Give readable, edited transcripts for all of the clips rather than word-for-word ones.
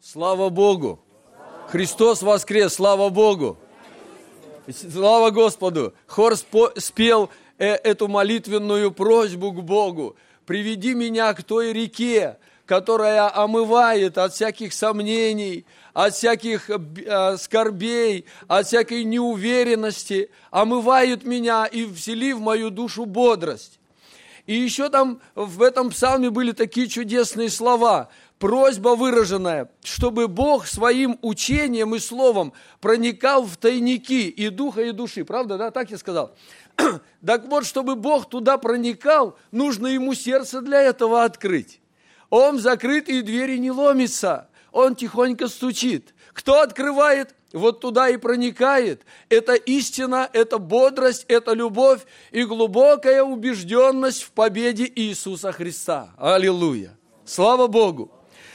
Слава Богу! Христос воскрес! Слава Богу! Слава Господу! Хор спел эту молитвенную просьбу к Богу. «Приведи меня к той реке, которая омывает от всяких сомнений, от всяких скорбей, от всякой неуверенности, омывает меня и всели в мою душу бодрость». И еще там в этом псалме были такие чудесные слова, просьба выраженная, чтобы Бог своим учением и словом проникал в тайники и духа, и души. Правда, да? Так я сказал. Так вот, чтобы Бог туда проникал, нужно ему сердце для этого открыть. Он в закрытые двери не ломится, он тихонько стучит. Кто открывает, вот туда и проникает. Это истина, это бодрость, это любовь и глубокая убежденность в победе Иисуса Христа. Аллилуйя! Слава Богу!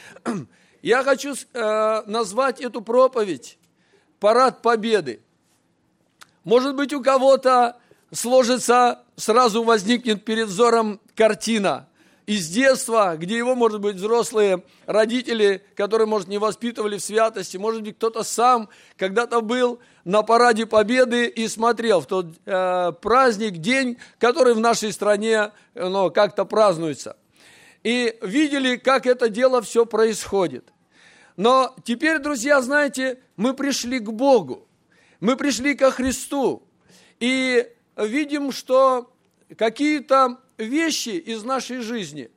Я хочу назвать эту проповедь «Парад Победы». Может быть, у кого-то сразу возникнет перед взором картина из детства, где его, может быть, взрослые родители, которые, может, не воспитывали в святости, может быть, кто-то сам когда-то был на параде Победы и смотрел в тот праздник, день, который в нашей стране как-то празднуется. И видели, как это дело все происходит. Но теперь, друзья, знаете, мы пришли к Богу, мы пришли ко Христу, и видим, что какие-то вещи из нашей жизни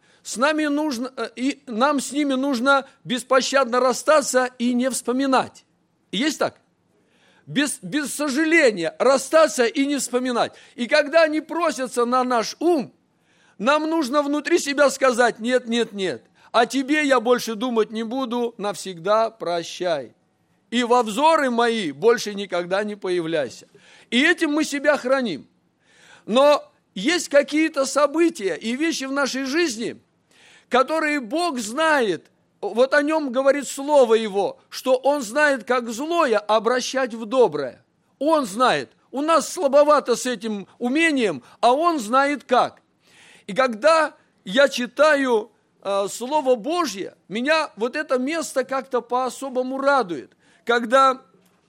нам с ними нужно беспощадно расстаться и не вспоминать. Есть так? Без сожаления расстаться и не вспоминать. И когда они просятся на наш ум, нам нужно внутри себя сказать: нет, нет, нет, о тебе я больше думать не буду, навсегда прощай. И во взоры мои больше никогда не появляйся. И этим мы себя храним. Но есть какие-то события и вещи в нашей жизни, которые Бог знает, вот о нем говорит Слово Его, что Он знает, как злое обращать в доброе. Он знает. У нас слабовато с этим умением, а Он знает как. И когда я читаю Слово Божье, меня вот это место как-то по-особому радует. Когда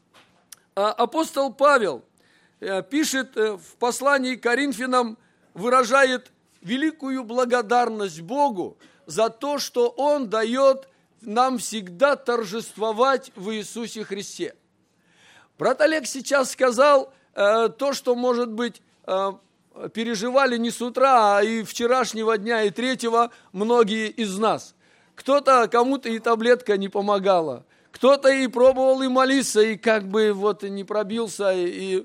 апостол Павел пишет в послании к Коринфянам, выражает великую благодарность Богу за то, что Он дает нам всегда торжествовать в Иисусе Христе. Брат Олег сейчас сказал то, что, может быть, переживали не с утра, а и вчерашнего дня, и третьего многие из нас. Кому-то и таблетка не помогала, кто-то и пробовал и молиться, и как бы вот не пробился,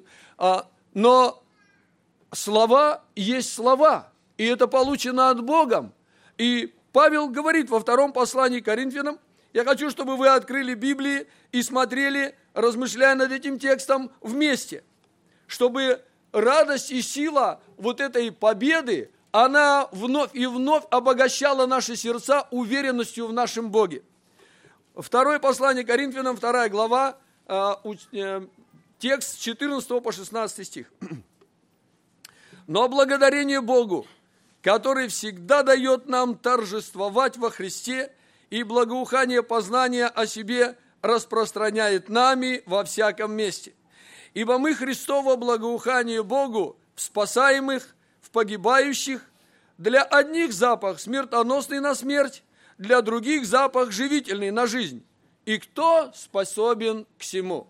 но слова есть слова, и это получено от Бога. И Павел говорит во втором послании к Коринфянам, я хочу, чтобы вы открыли Библии и смотрели, размышляя над этим текстом вместе, чтобы радость и сила вот этой победы, она вновь и вновь обогащала наши сердца уверенностью в нашем Боге. Второе послание к Коринфянам, 2 глава, текст с 14 по 16 стих. «Но благодарение Богу, который всегда дает нам торжествовать во Христе, и благоухание познания о себе распространяет нами во всяком месте. Ибо мы Христово благоухание Богу в спасаемых, в погибающих, для одних запах смертоносный на смерть, для других запах живительный на жизнь. И кто способен к сему?»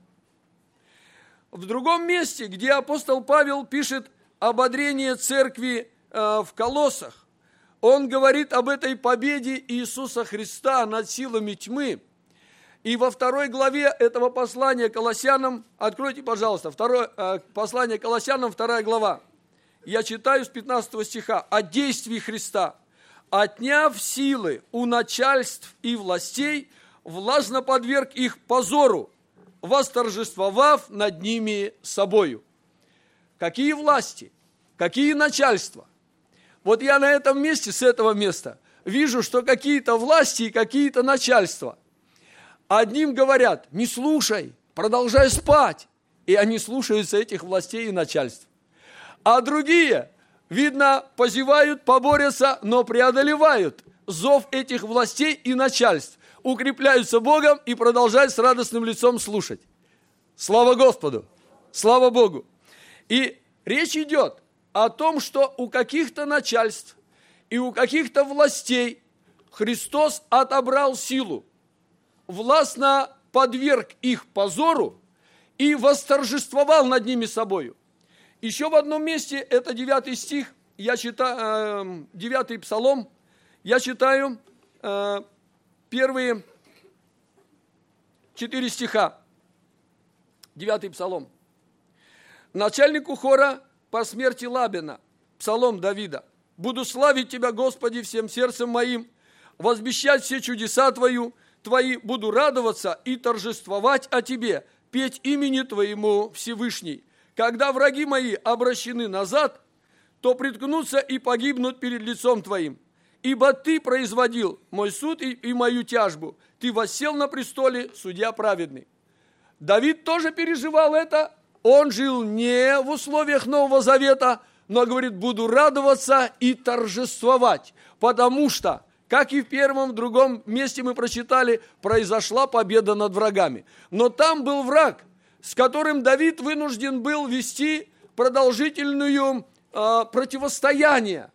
В другом месте, где апостол Павел пишет ободрение церкви в Колоссах, он говорит об этой победе Иисуса Христа над силами тьмы. И во 2 главе этого послания Колоссянам, откройте, пожалуйста, послание Колоссянам, 2 глава. Я читаю с 15 стиха. «О действии Христа, отняв силы у начальств и властей, властно подверг их позору, восторжествовав над ними собою». Какие власти? Какие начальства? Вот я на этом месте, с этого места, вижу, что какие-то власти и какие-то начальства. Одним говорят: не слушай, продолжай спать. И они слушаются этих властей и начальств. А другие, видно, позевают, поборются, но преодолевают зов этих властей и начальств. укрепляются Богом и продолжают с радостным лицом слушать. Слава Господу! Слава Богу! И речь идет о том, что у каких-то начальств и у каких-то властей Христос отобрал силу, властно подверг их позору и восторжествовал над ними собою. Еще в одном месте, это 9 стих, я читаю, 9 Псалом, я читаю первые 4 стиха. 9 Псалом. Начальнику хора по смерти Лабина, Псалом Давида. «Буду славить Тебя, Господи, всем сердцем моим, возвещать все чудеса Твои, буду радоваться и торжествовать о Тебе, петь имени Твоему Всевышний. Когда враги мои обращены назад, то приткнутся и погибнут перед лицом Твоим. Ибо Ты производил мой суд и мою тяжбу. Ты воссел на престоле, судья праведный». Давид тоже переживал это. Он жил не в условиях Нового Завета, но говорит, буду радоваться и торжествовать, потому что, как и в первом, в другом месте мы прочитали, произошла победа над врагами. Но там был враг, с которым Давид вынужден был вести продолжительную противостояние,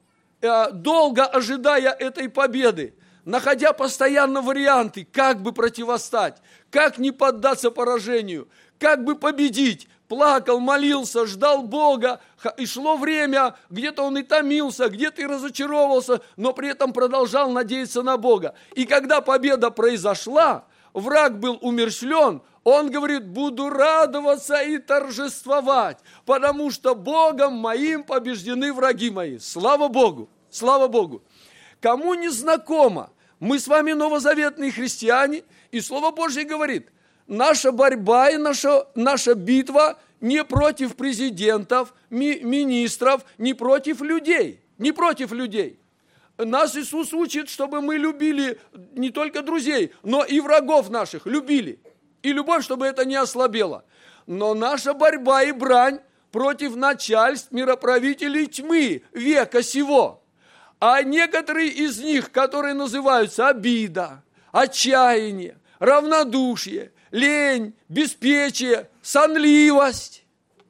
долго ожидая этой победы, находя постоянно варианты, как бы противостать, как не поддаться поражению, как бы победить. Плакал, молился, ждал Бога, и шло время, где-то он и томился, где-то и разочаровался, но при этом продолжал надеяться на Бога. И когда победа произошла, враг был умерщвлен, он говорит, буду радоваться и торжествовать, потому что Богом моим побеждены враги мои. Слава Богу! Слава Богу! Кому не знакомо, мы с вами новозаветные христиане, и Слово Божье говорит, наша борьба и наша битва не против президентов, министров, не против людей, не против людей. Нас Иисус учит, чтобы мы любили не только друзей, но и врагов наших любили. И любовь, чтобы это не ослабело. Но наша борьба и брань против начальств, мироправителей тьмы века сего. А некоторые из них, которые называются обида, отчаяние, равнодушие, лень, беспечие, сонливость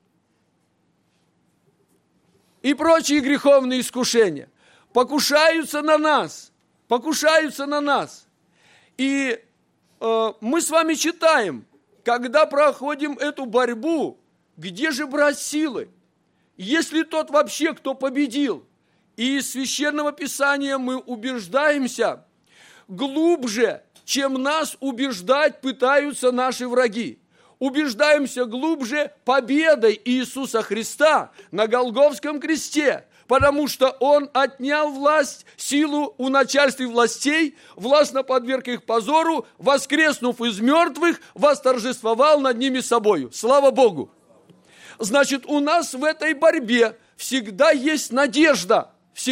и прочие греховные искушения покушаются на нас. И мы с вами читаем, когда проходим эту борьбу, где же брать силы? Если тот вообще, кто победил, и из Священного Писания мы убеждаемся глубже, чем нас убеждать пытаются наши враги. Убеждаемся глубже победой Иисуса Христа на Голгофском кресте, потому что Он отнял власть, силу у начальств и властей, властно подверг их позору, воскреснув из мертвых, восторжествовал над ними собою. Слава Богу! Значит, у нас в этой борьбе всегда есть надежда,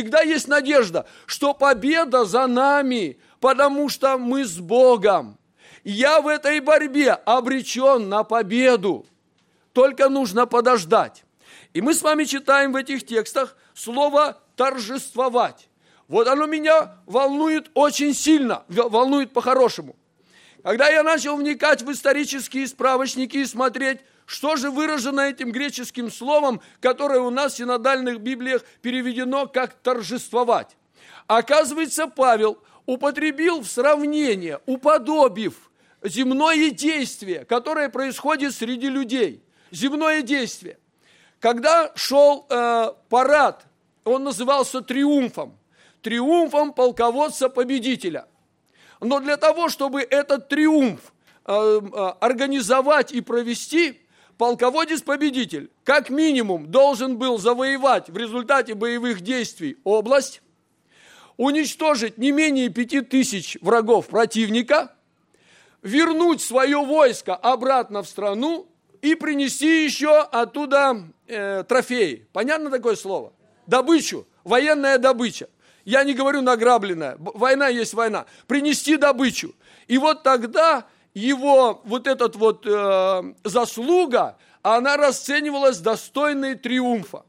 что победа за нами, потому что мы с Богом. Я в этой борьбе обречен на победу. Только нужно подождать. И мы с вами читаем в этих текстах слово «торжествовать». Вот оно меня волнует очень сильно, волнует по-хорошему. Когда я начал вникать в исторические справочники и смотреть, что же выражено этим греческим словом, которое у нас в синодальных Библиях переведено как «торжествовать». Оказывается, Павел употребил в сравнение, уподобив земное действие, которое происходит среди людей. Земное действие. Когда шел парад, он назывался триумфом. Триумфом полководца-победителя. Но для того, чтобы этот триумф организовать и провести, полководец-победитель как минимум должен был завоевать в результате боевых действий область, уничтожить не менее 5000 врагов противника, вернуть свое войско обратно в страну и принести еще оттуда трофеи. Понятно такое слово? Добычу, военная добыча. Я не говорю награбленная, война есть война. Принести добычу. И вот тогда его вот эта вот заслуга, она расценивалась достойной триумфа.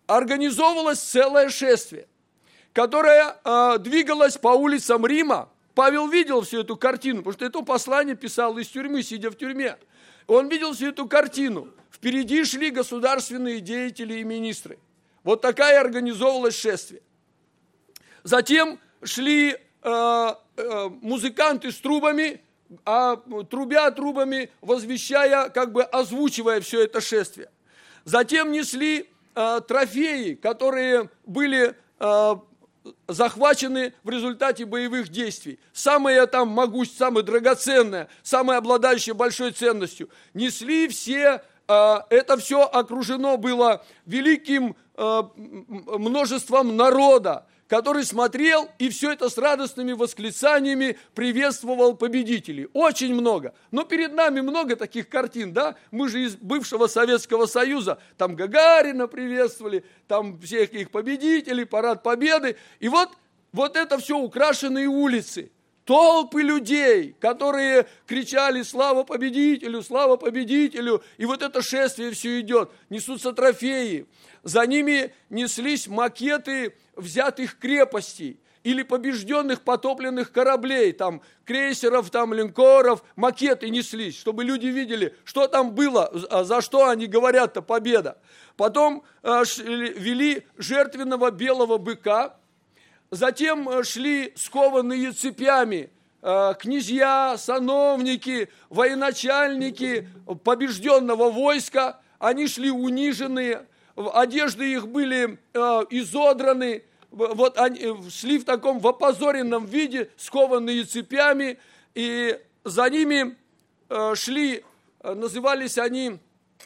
Организовывалось целое шествие, которое двигалось по улицам Рима, Павел видел всю эту картину, потому что это послание писал из тюрьмы, сидя в тюрьме. Он видел всю эту картину. Впереди шли государственные деятели и министры. Вот такая организовывалось шествие. Затем шли музыканты с трубами, трубя трубами, возвещая, как бы озвучивая все это шествие. Затем несли трофеи, которые были захвачены в результате боевых действий. Самое там могущественное, самое драгоценное, самое обладающее большой ценностью. Несли все, это все окружено было великим множеством народа, который смотрел и все это с радостными восклицаниями приветствовал победителей. Очень много. Но перед нами много таких картин, да? Мы же из бывшего Советского Союза, там Гагарина приветствовали, там всех их победителей, парад Победы. И вот это все украшенные улицы. Толпы людей, которые кричали «Слава победителю! Слава победителю!» И вот это шествие все идет, несутся трофеи. За ними неслись макеты взятых крепостей или побежденных потопленных кораблей, там крейсеров, там линкоров, макеты неслись, чтобы люди видели, что там было, за что они говорят-то победа. Потом вели жертвенного белого быка. Затем шли скованные цепями князья, сановники, военачальники побежденного войска. Они шли униженные, одежды их были изодраны. Вот они шли в таком в опозоренном виде, скованные цепями. И за ними шли, назывались они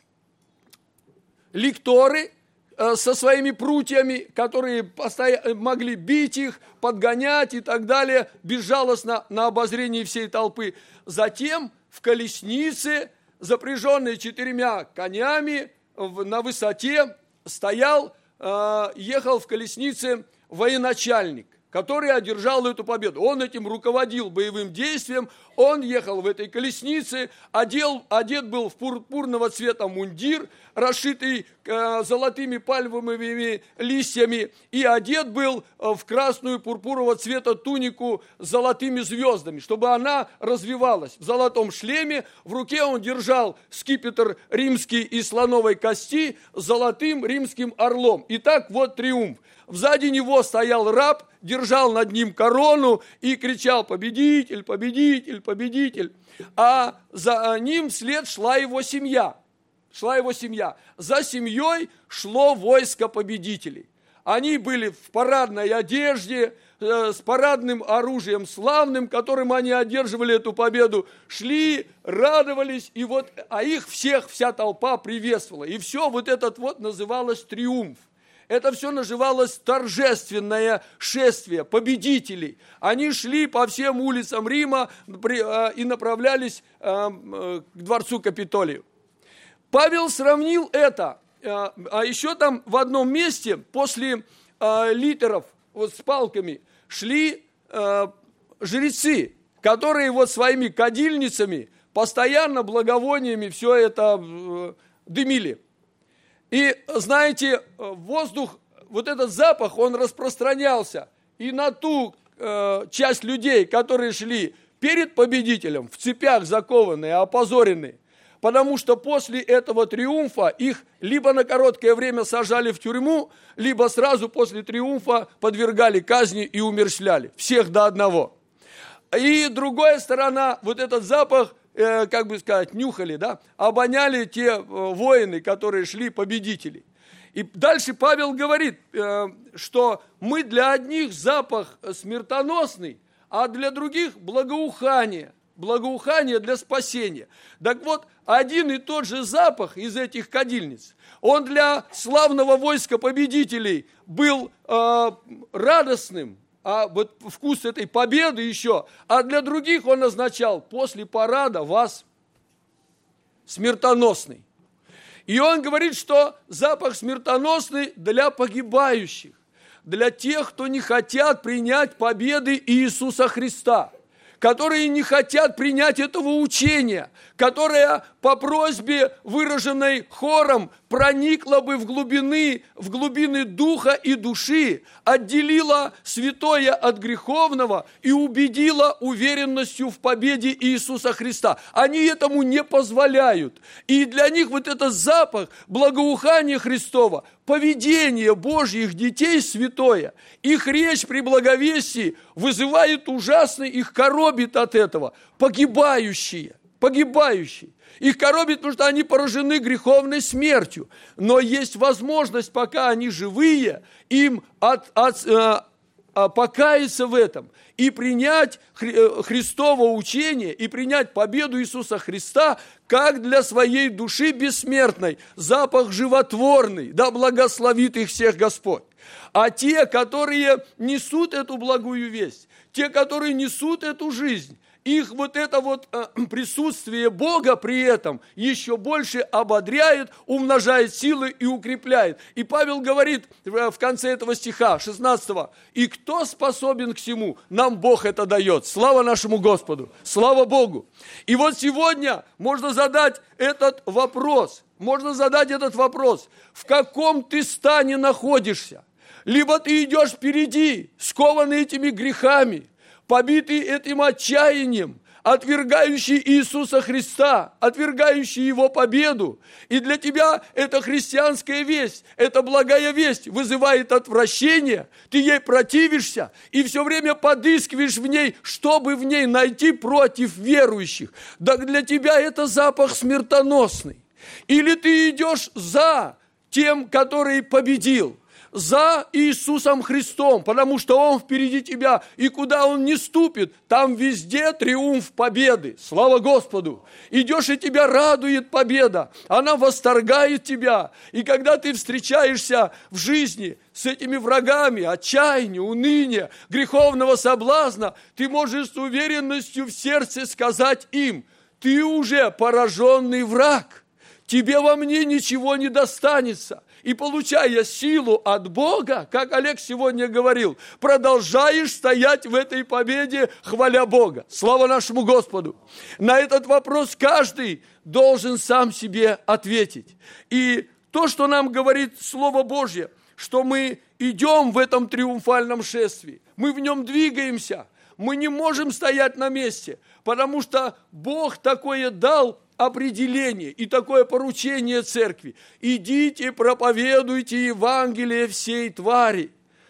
лекторы, со своими прутьями, которые могли бить их, подгонять и так далее, безжалостно на обозрении всей толпы. Затем в колеснице, запряженной 4 конями, на высоте стоял, ехал в колеснице военачальник, который одержал эту победу. Он этим руководил боевым действием, он ехал в этой колеснице, одет был в пурпурного цвета мундир, расшитый золотыми пальмовыми листьями, и одет был в красную пурпурового цвета тунику с золотыми звездами, чтобы она развивалась. В золотом шлеме, в руке он держал скипетр римский из слоновой кости с золотым римским орлом. Итак, вот триумф. Сзади него стоял раб, держал над ним корону и кричал «Победитель, победитель, победитель!». А за ним вслед шла его семья. За семьей шло войско победителей. Они были в парадной одежде, с парадным оружием славным, которым они одерживали эту победу, шли, радовались, и вот, а их всех вся толпа приветствовала. И все вот это вот называлось триумф. Это все называлось торжественное шествие победителей. Они шли по всем улицам Рима и направлялись к дворцу Капитолию. Павел сравнил это, а еще там в одном месте после литеров вот с палками шли жрецы, которые вот своими кадильницами постоянно благовониями все это дымили. И, знаете, воздух, вот этот запах, он распространялся и на ту часть людей, которые шли перед победителем, в цепях закованные, опозоренные. Потому что после этого триумфа их либо на короткое время сажали в тюрьму, либо сразу после триумфа подвергали казни и умерщвляли. Всех до одного. И другая сторона, вот этот запах, как бы сказать, нюхали, да, обоняли те воины, которые шли победители. И дальше Павел говорит, что мы для одних запах смертоносный, а для других благоухание для спасения. Так вот, один и тот же запах из этих кадильниц, он для славного войска победителей был радостным, а вот вкус этой победы еще, а для других он означал, после парада вас смертоносный. И он говорит, что запах смертоносный для погибающих, для тех, кто не хотят принять победы Иисуса Христа, которые не хотят принять этого учения, которое по просьбе, выраженной хором, проникла бы в глубины духа и души, отделила святое от греховного и убедила уверенностью в победе Иисуса Христа. Они этому не позволяют. И для них вот этот запах благоухания Христова, поведение Божьих детей святое, их речь при благовестии вызывает ужасный, их коробит от этого. Погибающие. Их коробит, потому что они поражены греховной смертью. Но есть возможность, пока они живые, им покаяться в этом и принять Христово учение, и принять победу Иисуса Христа, как для своей души бессмертной, запах животворный, да благословит их всех Господь. А те, которые несут эту благую весть, те, которые несут эту жизнь, их вот это вот присутствие Бога при этом еще больше ободряет, умножает силы и укрепляет. И Павел говорит в конце этого стиха, 16-го, «И кто способен к всему? Нам Бог это дает». Слава нашему Господу, слава Богу. И вот сегодня можно задать этот вопрос, в каком ты стане находишься? Либо ты идешь впереди, скованный этими грехами, побитый этим отчаянием, отвергающий Иисуса Христа, отвергающий Его победу. И для тебя эта христианская весть, эта благая весть вызывает отвращение, ты ей противишься и все время подыскиваешь в ней, чтобы в ней найти против верующих. Да для тебя это запах смертоносный. Или ты идешь за тем, который победил, за Иисусом Христом, потому что Он впереди тебя, и куда Он не ступит, там везде триумф победы. Слава Господу! Идешь, и тебя радует победа, она восторгает тебя. И когда ты встречаешься в жизни с этими врагами, отчаяния, уныния, греховного соблазна, ты можешь с уверенностью в сердце сказать им: ты уже пораженный враг, тебе во мне ничего не достанется. И получая силу от Бога, как Олег сегодня говорил, продолжаешь стоять в этой победе, хваля Бога. Слава нашему Господу! На этот вопрос каждый должен сам себе ответить. И то, что нам говорит Слово Божье, что мы идем в этом триумфальном шествии, мы в нем двигаемся, мы не можем стоять на месте, потому что Бог такое дал определение и такое поручение церкви. Идите, проповедуйте Евангелие всей твари,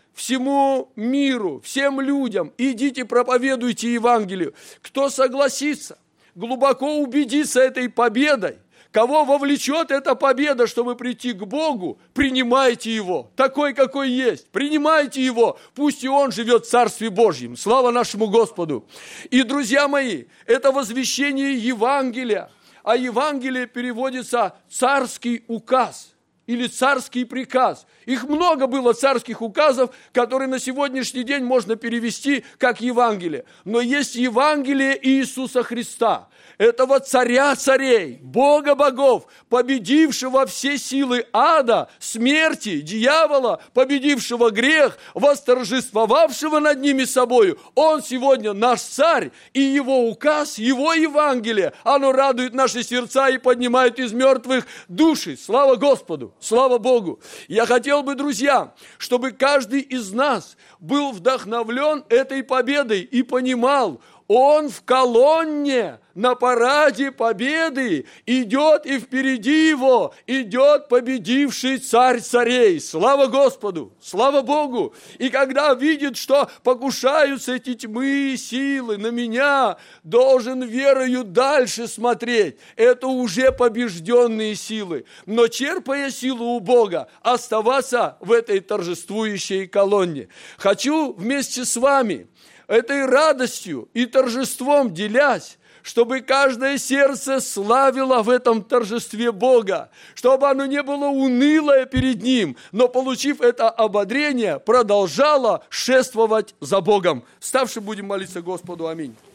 всему миру, всем людям. Идите, проповедуйте Евангелие. Кто согласится глубоко убедиться этой победой, кого вовлечет эта победа, чтобы прийти к Богу, принимайте Его, такой, какой есть, принимайте Его, пусть и Он живет в Царстве Божьем. Слава нашему Господу! И, друзья мои, это возвещение Евангелия, а Евангелие переводится «царский указ» или «царский приказ». Их много было царских указов, которые на сегодняшний день можно перевести как Евангелие. Но есть Евангелие Иисуса Христа, этого царя царей, Бога богов, победившего все силы ада, смерти, дьявола, победившего грех, восторжествовавшего над ними собою. Он сегодня наш царь, и его указ, его Евангелие, оно радует наши сердца и поднимает из мертвых души. Слава Господу, слава Богу! Я хотел бы, друзья, чтобы каждый из нас был вдохновлен этой победой и понимал, он в колонне, на параде победы идет, и впереди его идет победивший царь царей. Слава Господу, слава Богу! И когда видит, что покушаются эти тьмы и силы на меня, должен верою дальше смотреть. Это уже побежденные силы. Но черпая силу у Бога, оставаться в этой торжествующей колонне. Хочу вместе с вами этой радостью и торжеством делясь, чтобы каждое сердце славило в этом торжестве Бога, чтобы оно не было унылое перед Ним, но, получив это ободрение, продолжало шествовать за Богом. Вставши, будем молиться Господу. Аминь.